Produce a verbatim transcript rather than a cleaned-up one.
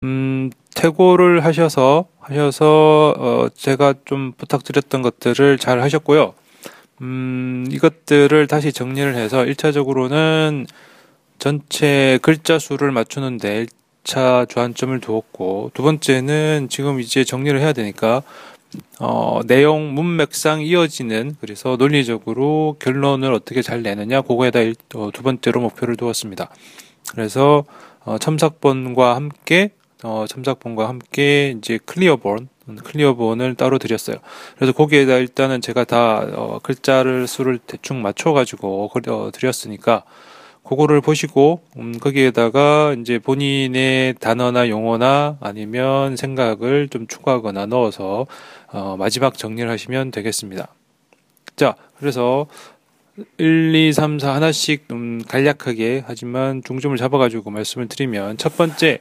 음, 퇴고를 하셔서, 하셔서, 어, 제가 좀 부탁드렸던 것들을 잘 하셨고요. 음, 이것들을 다시 정리를 해서 일 차적으로는 전체 글자 수를 맞추는데 일 차 주안점을 두었고, 두 번째는 지금 이제 정리를 해야 되니까, 어, 내용, 문맥상 이어지는, 그래서 논리적으로 결론을 어떻게 잘 내느냐, 그거에다 일, 어, 두 번째로 목표를 두었습니다. 그래서, 어, 첨삭본과 함께, 어, 첨삭본과 함께 이제 클리어본, 클리어본을 따로 드렸어요. 그래서 거기에다 일단은 제가 다, 어, 글자를 수를 대충 맞춰가지고, 어, 드렸으니까, 그거를 보시고, 음, 거기에다가 이제 본인의 단어나 용어나 아니면 생각을 좀 추가하거나 넣어서, 어, 마지막 정리를 하시면 되겠습니다. 자, 그래서 일, 이, 삼, 사 하나씩 음, 간략하게 하지만 중점을 잡아가지고 말씀을 드리면 첫 번째,